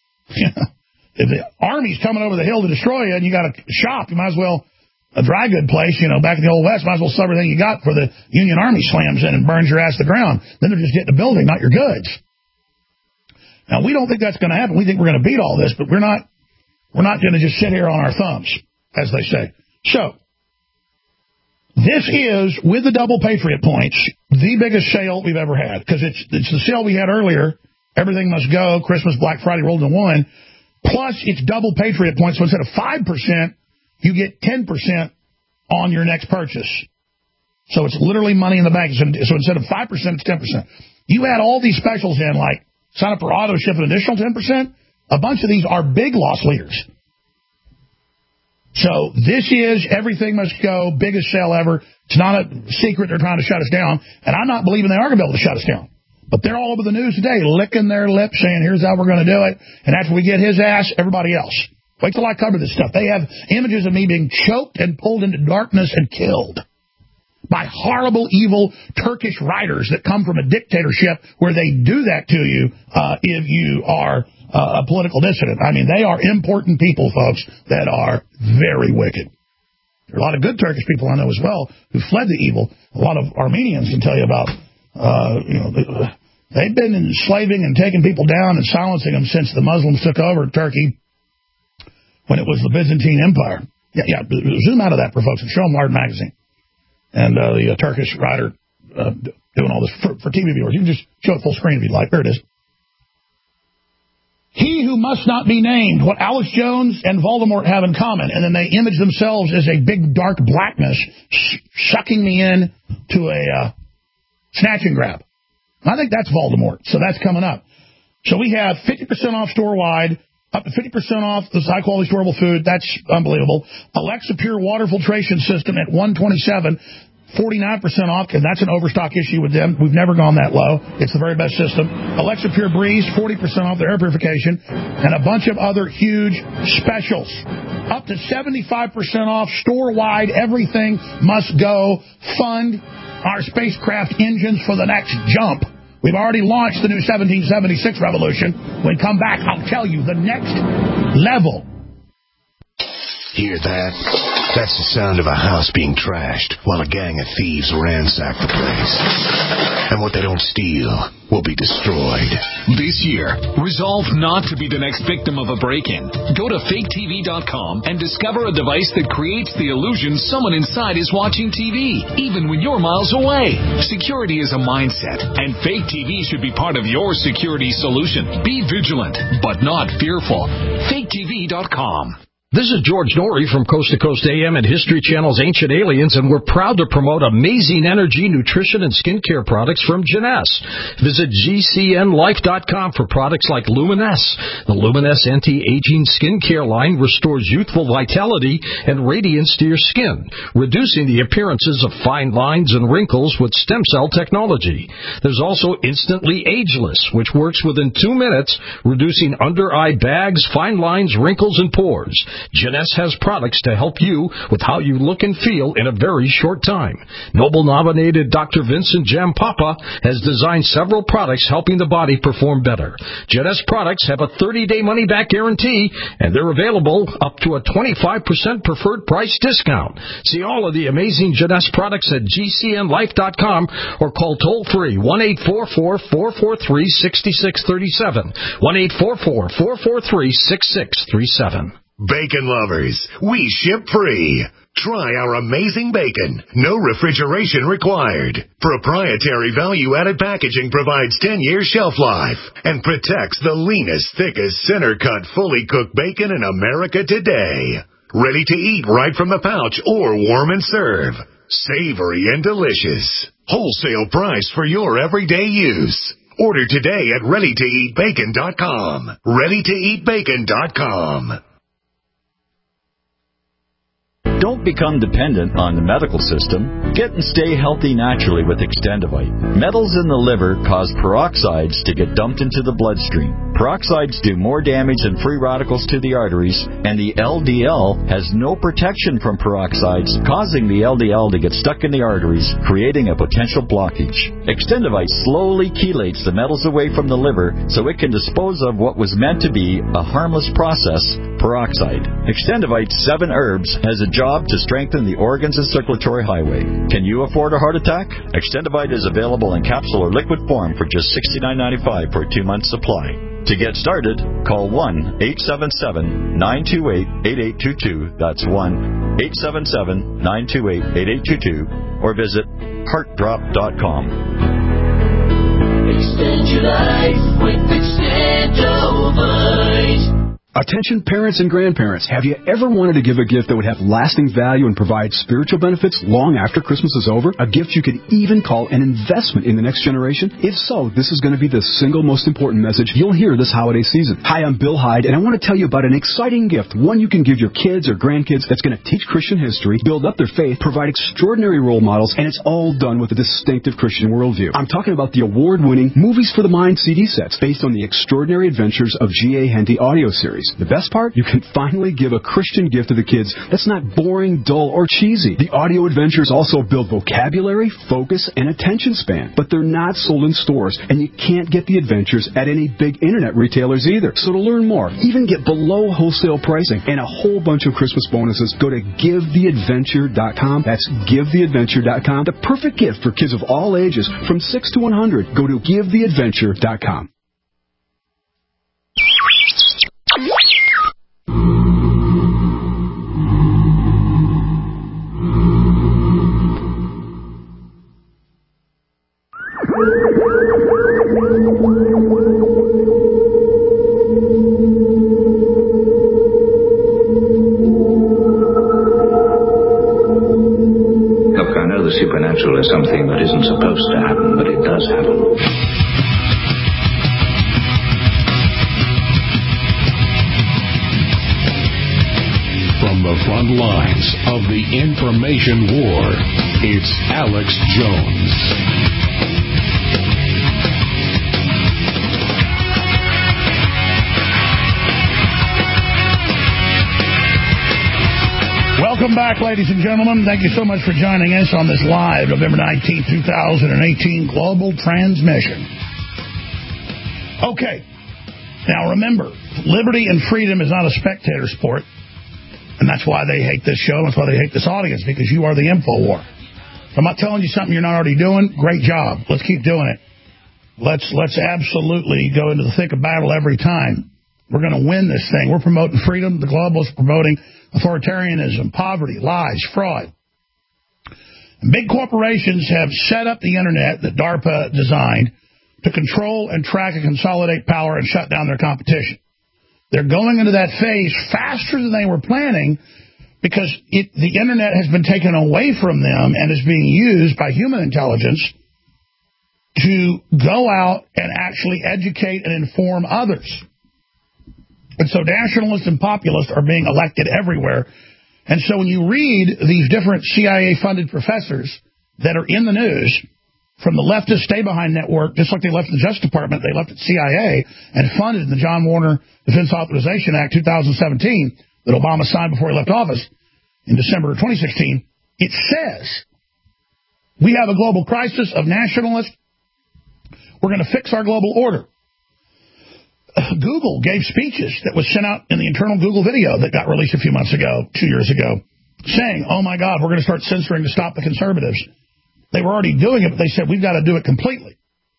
[SPEAKER 6] if the Army's coming over the hill to destroy you and you got a shop, you might as well, a dry good place, back in the Old West, might as well sell everything you got for the Union Army slams in and burns your ass to the ground. Then they're just getting a building, not your goods. Now, we don't think that's going to happen. We think we're going to beat all this, but we're not going to just sit here on our thumbs, as they say. So, this is, with the double Patriot points, the biggest sale we've ever had, because it's the sale we had earlier, everything must go, Christmas, Black Friday rolled into one, plus it's double Patriot points, so instead of 5%, you get 10% on your next purchase. So it's literally money in the bank. So instead of 5%, it's 10%. You add all these specials in, like sign up for auto ship an additional 10%, a bunch of these are big loss leaders. So this is everything must go, biggest sale ever. It's not a secret they're trying to shut us down, and I'm not believing they are going to be able to shut us down. But they're all over the news today, licking their lips, saying, here's how we're going to do it, and after we get his ass, everybody else. Wait till I cover this stuff. They have images of me being choked and pulled into darkness and killed by horrible, evil Turkish writers that come from a dictatorship where they do that to you if you are a political dissident. I mean, they are important people, folks, that are very wicked. There are a lot of good Turkish people I know as well who fled the evil. A lot of Armenians can tell you about, they've been enslaving and taking people down and silencing them since the Muslims took over Turkey when it was the Byzantine Empire. Yeah, zoom out of that for folks and show them Lard Magazine. And the Turkish writer doing all this for TV viewers. You can just show it full screen if you'd like. There it is. He who must not be named, what Alex Jones and Voldemort have in common. And then they image themselves as a big dark blackness sucking me in to a snatch and grab. I think that's Voldemort. So that's coming up. So we have 50% off store-wide, up to 50% off this high-quality storable food. That's unbelievable. Alexa Pure Water Filtration System at $127, 49% off, and that's an overstock issue with them. We've never gone that low. It's the very best system. Alexa Pure Breeze, 40% off their air purification, and a bunch of other huge specials. Up to 75% off store-wide. Everything must go. Fund our spacecraft engines for the next jump. We've already launched the new 1776 revolution. When we come back, I'll tell you the next level.
[SPEAKER 11] Hear that? That's the sound of a house being trashed while a gang of thieves ransack the place. And what they don't steal will be destroyed.
[SPEAKER 14] This year, resolve not to be the next victim of a break-in. Go to faketv.com and discover a device that creates the illusion someone inside is watching TV, even when you're miles away. Security is a mindset, and Fake TV should be part of your security solution. Be vigilant, but not fearful. faketv.com.
[SPEAKER 20] This is George Norrie from Coast to Coast AM and History Channel's Ancient Aliens, and we're proud to promote amazing energy, nutrition, and skincare products from Jeunesse. Visit GCNLife.com for products like Luminesce. The Luminesce anti-aging skincare line restores youthful vitality and radiance to your skin, reducing the appearances of fine lines and wrinkles with stem cell technology. There's also Instantly Ageless, which works within 2 minutes, reducing under-eye bags, fine lines, wrinkles, and pores. Jeunesse has products to help you with how you look and feel in a very short time. Nobel-nominated Dr. Vincent Jampapa has designed several products helping the body perform better. Jeunesse products have a 30-day money-back guarantee, and they're available up to a 25% preferred price discount. See all of the amazing Jeunesse products at GCNLife.com or call toll-free 1-844-443-6637, 1-844-443-6637.
[SPEAKER 11] Bacon lovers, we ship free. Try our amazing bacon. No refrigeration required. Proprietary value-added packaging provides 10 years shelf life and protects the leanest, thickest, center-cut, fully cooked bacon in America today. Ready to eat right from the pouch or warm and serve. Savory and delicious. Wholesale price for your everyday use. Order today at ReadyToEatBacon.com. ReadyToEatBacon.com.
[SPEAKER 3] Don't become dependent on the medical system. Get and stay healthy naturally with Extendivite. Metals in the liver cause peroxides to get dumped into the bloodstream. Peroxides do more damage than free radicals to the arteries, and the LDL has no protection from peroxides, causing the LDL to get stuck in the arteries, creating a potential blockage. Extendivite slowly chelates the metals away from the liver so it can dispose of what was meant to be a harmless process, peroxide. Extendivite's 7 herbs has a job to strengthen the organs and circulatory highway. Can you afford a heart attack? Extendivite is available in capsule or liquid form for just $69.95 for a 2-month supply. To get started, call 1-877-928-8822. That's 1-877-928-8822. Or visit heartdrop.com.
[SPEAKER 22] Extend your life with Extendivite.
[SPEAKER 23] Attention parents and grandparents, have you ever wanted to give a gift that would have lasting value and provide spiritual benefits long after Christmas is over? A gift you could even call an investment in the next generation? If so, this is going to be the single most important message you'll hear this holiday season. Hi, I'm Bill Hyde, and I want to tell you about an exciting gift, one you can give your kids or grandkids that's going to teach Christian history, build up their faith, provide extraordinary role models, and it's all done with a distinctive Christian worldview. I'm talking about the award-winning Movies for the Mind CD sets based on the extraordinary adventures of G.A. Henty audio series. The best part? You can finally give a Christian gift to the kids that's not boring, dull, or cheesy. The audio adventures also build vocabulary, focus, and attention span. But they're not sold in stores, and you can't get the adventures at any big internet retailers either. So to learn more, even get below wholesale pricing and a whole bunch of Christmas bonuses, go to GiveTheAdventure.com. That's GiveTheAdventure.com. The perfect gift for kids of all ages, from 6 to 100. Go to GiveTheAdventure.com.
[SPEAKER 10] Look, I know the supernatural is something that isn't supposed to happen, but it does happen.
[SPEAKER 2] From the front lines of the information war, it's Alex Jones.
[SPEAKER 6] Welcome back, ladies and gentlemen. Thank you so much for joining us on this live November 19, 2018 global transmission. Okay. Now, remember, liberty and freedom is not a spectator sport. And that's why they hate this show. That's why they hate this audience, because you are the InfoWar. If I'm not telling you something you're not already doing, great job. Let's keep doing it. Let's absolutely go into the thick of battle every time. We're going to win this thing. We're promoting freedom. The globalists are promoting authoritarianism, poverty, lies, fraud. And big corporations have set up the Internet that DARPA designed to control and track and consolidate power and shut down their competition. They're going into that phase faster than they were planning because the Internet has been taken away from them and is being used by human intelligence to go out and actually educate and inform others. And so nationalists and populists are being elected everywhere. And so when you read these different CIA-funded professors that are in the news, from the leftist stay-behind network, just like they left the Justice Department, they left at CIA and funded the John Warner Defense Authorization Act 2017 that Obama signed before he left office in December of 2016. It says, we have a global crisis of nationalists. We're going to fix our global order. Google gave speeches that was sent out in the internal Google video that got released a few months ago, 2 years ago, saying, oh, my God, we're going to start censoring to stop the conservatives. They were already doing it, but they said, we've got to do it completely.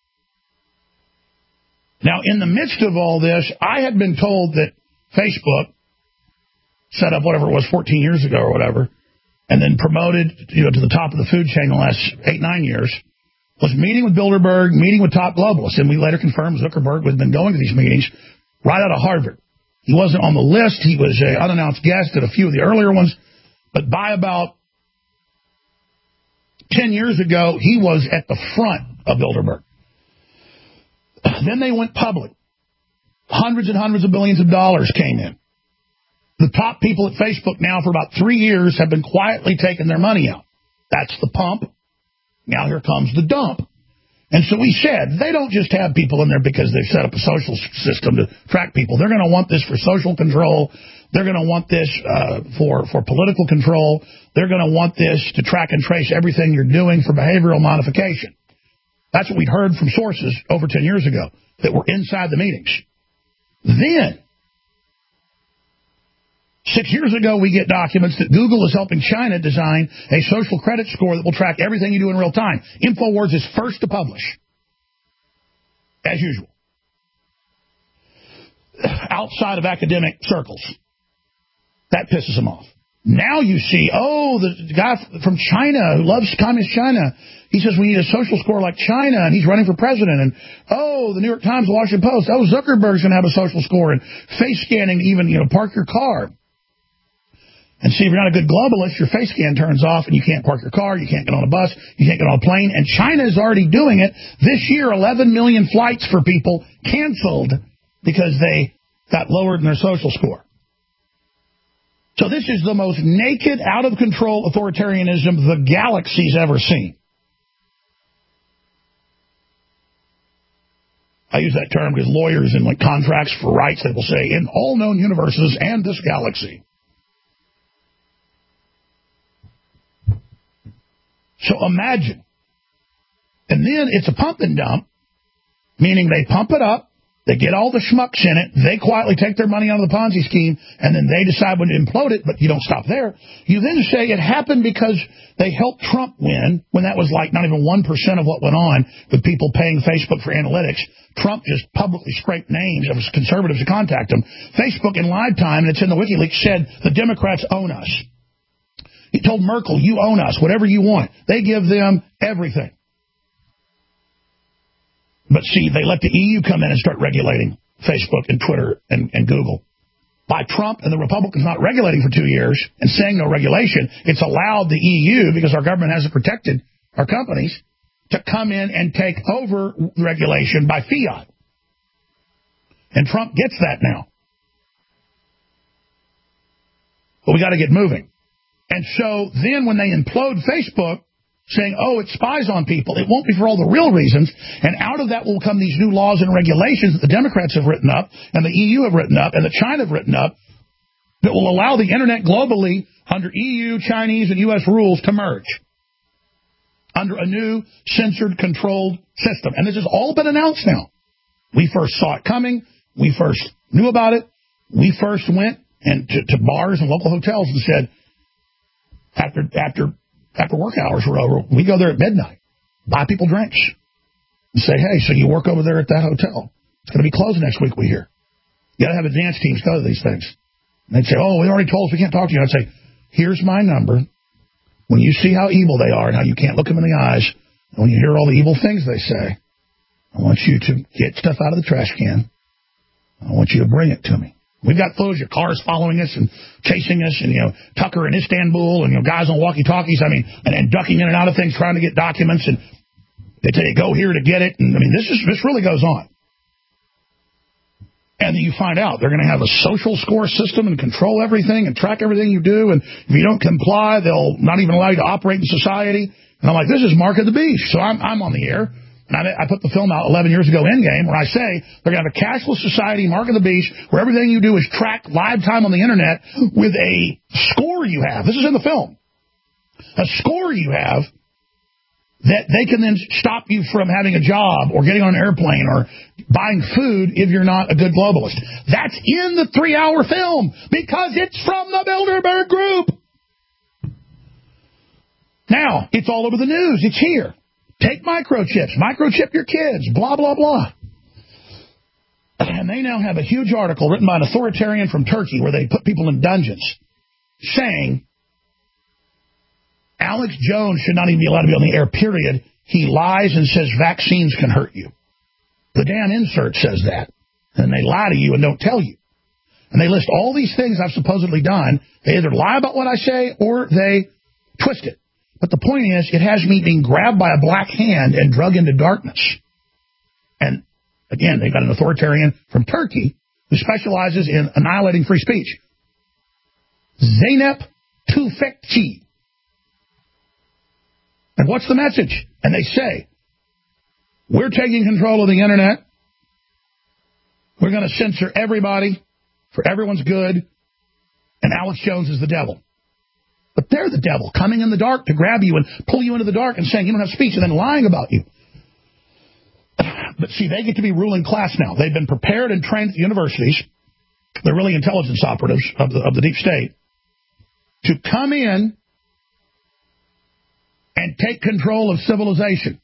[SPEAKER 6] Now, in the midst of all this, I had been told that Facebook set up whatever it was 14 years ago or whatever, and then promoted to the top of the food chain the last 8-9 years, was meeting with Bilderberg, meeting with top globalists, and we later confirmed Zuckerberg had been going to these meetings right out of Harvard. He wasn't on the list. He was an unannounced guest at a few of the earlier ones, but by about 10 years ago, he was at the front of Bilderberg. Then they went public. Hundreds and hundreds of billions of dollars came in. The top people at Facebook now for about 3 years have been quietly taking their money out. That's the pump. Now here comes the dump. And so we said, they don't just have people in there because they've set up a social system to track people. They're going to want this for social control. They're going to want this for political control. They're going to want this to track and trace everything you're doing for behavioral modification. That's what we'd heard from sources over 10 years ago that were inside the meetings. Then, 6 years ago, we get documents that Google is helping China design a social credit score that will track everything you do in real time. InfoWars is first to publish, as usual, outside of academic circles. That pisses them off. Now you see, the guy from China who loves communist China, he says we need a social score like China, and he's running for president. And, the New York Times, the Washington Post, Zuckerberg's going to have a social score, and face scanning to even, park your car. And see, if you're not a good globalist, your face scan turns off, and you can't park your car, you can't get on a bus, you can't get on a plane. And China is already doing it. This year, 11 million flights for people canceled because they got lowered in their social score. So this is the most naked, out-of-control authoritarianism the galaxy's ever seen. I use that term because lawyers in contracts for rights, they will say, in all known universes and this galaxy. So imagine. And then it's a pump and dump, meaning they pump it up, they get all the schmucks in it, they quietly take their money out of the Ponzi scheme, and then they decide when to implode it, but you don't stop there. You then say it happened because they helped Trump win, when that was not even 1% of what went on with people paying Facebook for analytics. Trump just publicly scraped names of conservatives to contact him. Facebook in live time, and it's in the WikiLeaks, said the Democrats own us. He told Merkel, you own us, whatever you want. They give them everything. But see, they let the EU come in and start regulating Facebook and Twitter and Google. By Trump and the Republicans not regulating for 2 years and saying no regulation, it's allowed the EU, because our government hasn't protected our companies, to come in and take over regulation by fiat. And Trump gets that now. But we got to get moving. And so then when they implode Facebook, saying, it spies on people, it won't be for all the real reasons, and out of that will come these new laws and regulations that the Democrats have written up, and the EU have written up, and the China have written up, that will allow the Internet globally under EU, Chinese, and U.S. rules to merge under a new censored, controlled system. And this has all been announced now. We first saw it coming. We first knew about it. We first went and to bars and local hotels and said, after work hours were over, we go there at midnight, buy people drinks, and say, hey, so you work over there at that hotel. It's going to be closed next week, we hear. You got to have advance teams go to these things. And they'd say, we already told us we can't talk to you. I'd say, here's my number. When you see how evil they are and how you can't look them in the eyes, and when you hear all the evil things they say, I want you to get stuff out of the trash can. I want you to bring it to me. We've got footage of cars following us and chasing us, and, Tucker in Istanbul, and, guys on walkie-talkies, and ducking in and out of things, trying to get documents, and they tell you, go here to get it, and, this really goes on. And then you find out they're going to have a social score system and control everything and track everything you do, and if you don't comply, they'll not even allow you to operate in society. And I'm like, this is Mark of the Beast. So I'm on the air. And I put the film out 11 years ago, Endgame, where I say they're going to have a cashless society, Mark of the Beast, where everything you do is tracked live time on the Internet with a score you have. This is in the film. A score you have that they can then stop you from having a job or getting on an airplane or buying food if you're not a good globalist. That's in the 3-hour film because it's from the Bilderberg Group. Now, it's all over the news. It's here. Take microchips. Microchip your kids. Blah, blah, blah. And they now have a huge article written by an authoritarian from Turkey where they put people in dungeons saying Alex Jones should not even be allowed to be on the air, period. He lies and says vaccines can hurt you. The damn insert says that. And they lie to you and don't tell you. And they list all these things I've supposedly done. They either lie about what I say or they twist it. But the point is, it has me being grabbed by a black hand and drug into darkness. And, again, they've got an authoritarian from Turkey who specializes in annihilating free speech. Zeynep Tufekci. And what's the message? And they say, we're taking control of the Internet. We're going to censor everybody for everyone's good. And Alex Jones is the devil. But they're the devil, coming in the dark to grab you and pull you into the dark and saying you don't have speech and then lying about you. But see, they get to be ruling class now. They've been prepared and trained at the universities. They're really intelligence operatives of the deep state to come in and take control of civilization.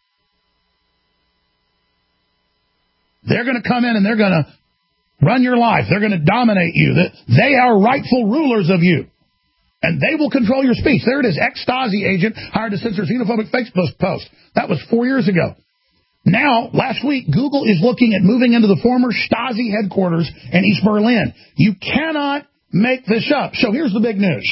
[SPEAKER 6] They're going to come in and they're going to run your life. They're going to dominate you. They are rightful rulers of you. And they will control your speech. There it is. Ex-Stasi agent hired to censor xenophobic Facebook post. That was 4 years ago. Now, last week, Google is looking at moving into the former Stasi headquarters in East Berlin. You cannot make this up. So here's the big news.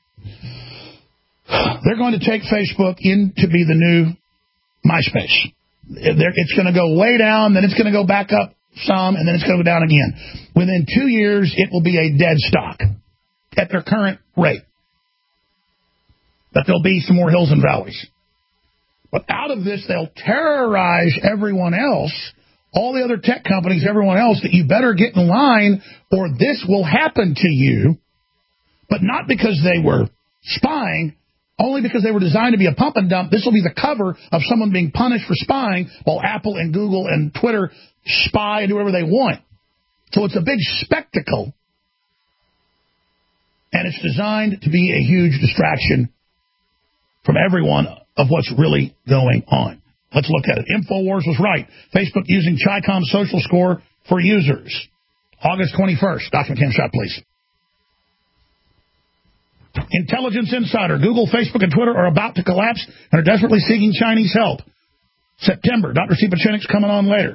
[SPEAKER 6] They're going to take Facebook in to be the new MySpace. It's going to go way down, then it's going to go back up some, and then it's going to go down again. Within 2 years, it will be a dead stock at their current rate. But there'll be some more hills and valleys. But out of this, they'll terrorize everyone else, all the other tech companies, everyone else, that you better get in line or this will happen to you. But not because they were spying, only because they were designed to be a pump and dump. This will be the cover of someone being punished for spying while Apple and Google and Twitter spy and do whatever they want. So it's a big spectacle. And it's designed to be a huge distraction from everyone of what's really going on. Let's look at it. InfoWars was right. Facebook using Chi-Com social score for users. August 21st. Document cam shot, please. Intelligence Insider. Google, Facebook, and Twitter are about to collapse and are desperately seeking Chinese help. September. Dr. Stepachenik's coming on later.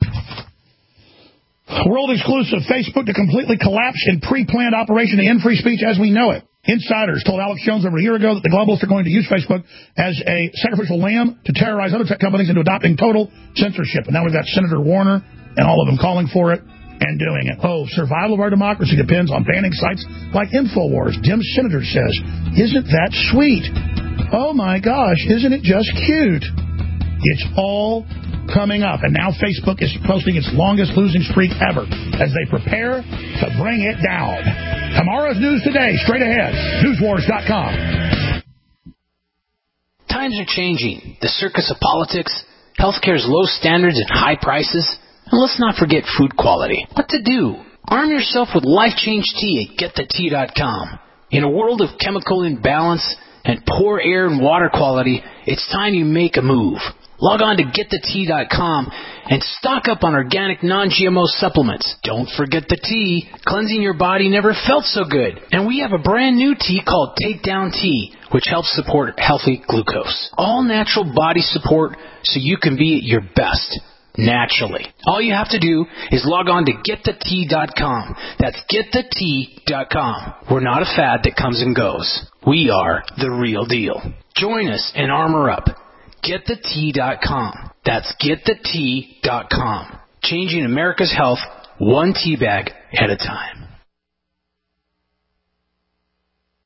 [SPEAKER 6] World exclusive. Facebook to completely collapse in pre-planned operation to end free speech as we know it. Insiders told Alex Jones over a year ago that the globalists are going to use Facebook as a sacrificial lamb to terrorize other tech companies into adopting total censorship. And now we've got Senator Warner and all of them calling for it and doing it. Oh, survival of our democracy depends on banning sites like InfoWars. Dim Senator says, isn't that sweet? Oh, my gosh, isn't it just cute? It's all coming up. And now Facebook is posting its longest losing streak ever as they prepare to bring it down. Tomorrow's news today, straight ahead. Newswars.com.
[SPEAKER 1] Times are changing. The circus of politics, healthcare's low standards and high prices, and let's not forget food quality. What to do? Arm yourself with Life Change Tea at GetTheTea.com. In a world of chemical imbalance and poor air and water quality, it's time you make a move. Log on to GetTheTea.com and stock up on organic non-GMO supplements. Don't forget the tea. Cleansing your body never felt so good. And we have a brand new tea called Takedown Tea, which helps support healthy glucose. All natural body support so you can be at your best. naturally. All you have to do is log on to GetTheT.com. That's GetTheT.com. We're not a fad that comes and goes. We are the real deal. Join us and armor up. GetTheT.com. That's GetTheT.com. Changing America's health one tea bag at a time.